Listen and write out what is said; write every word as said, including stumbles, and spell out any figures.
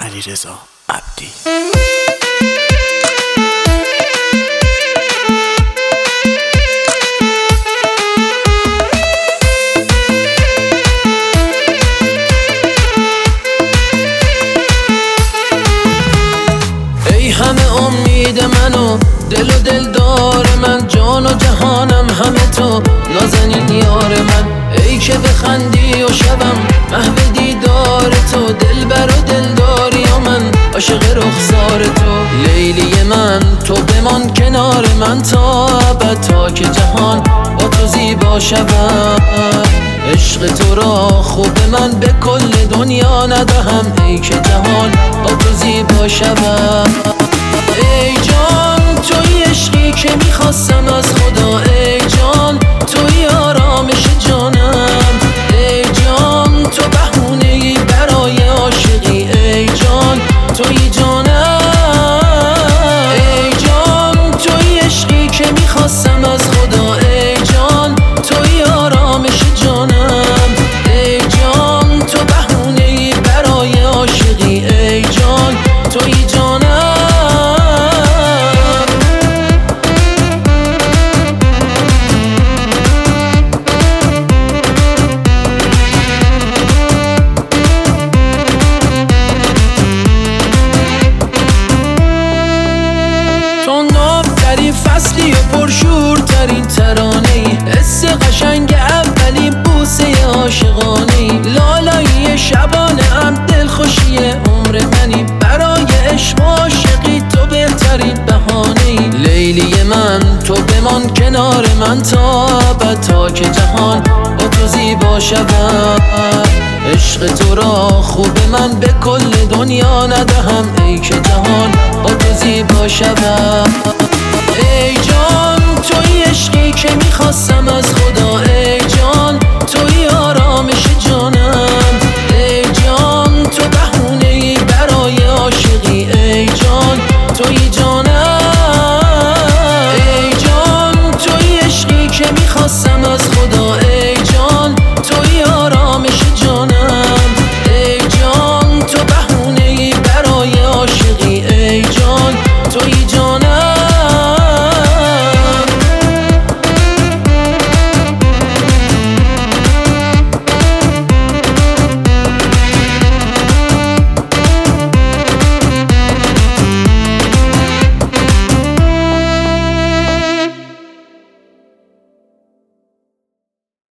علیرضا عبدی. ای همه امید منو، دل و دلدار من، جان و جهانم همه تو، نازنین یار من. ای که بخندی و شبم محو دیدار تو، دلبر و دلداری و من عاشق رخسار تو. لیلی من تو بمان کنار من تا ابد، تا که جهان با تو زیبا شود. عشق تو را خوب من به کل دنیا ندهم، ای که جهان با تو زیبا شود. ای جان توی عشقی که میخواستم از خدا، ای جان توی آرامش جانم، ای جان تو بهونه‌ای برای عاشقی، ای جان توی جانم. ای جان توی عشقی که میخواستم از خدا، ای جان توی آرامش جانم، ای جان تو بهونه‌ای برای عاشقی، ای جان توی جانم. فصلی و پرشورترین ترانه‌ای، حس قشنگ اولین بوسه عاشقانه‌ای، لالایی شبانه ام، دلخوشی عمر منی، برای عشق و عاشقی تو بهترین بهانه‌ای. لیلی من تو بمان کنار من تا ابد، تا که جهان با تو زیبا شود. عشق تو را خوب من به کل دنیا ندهم، ای که جهان با تو زیبا شود. ای جان توی عشقی که میخواستم از خدا، ای جان توی آرامش جان،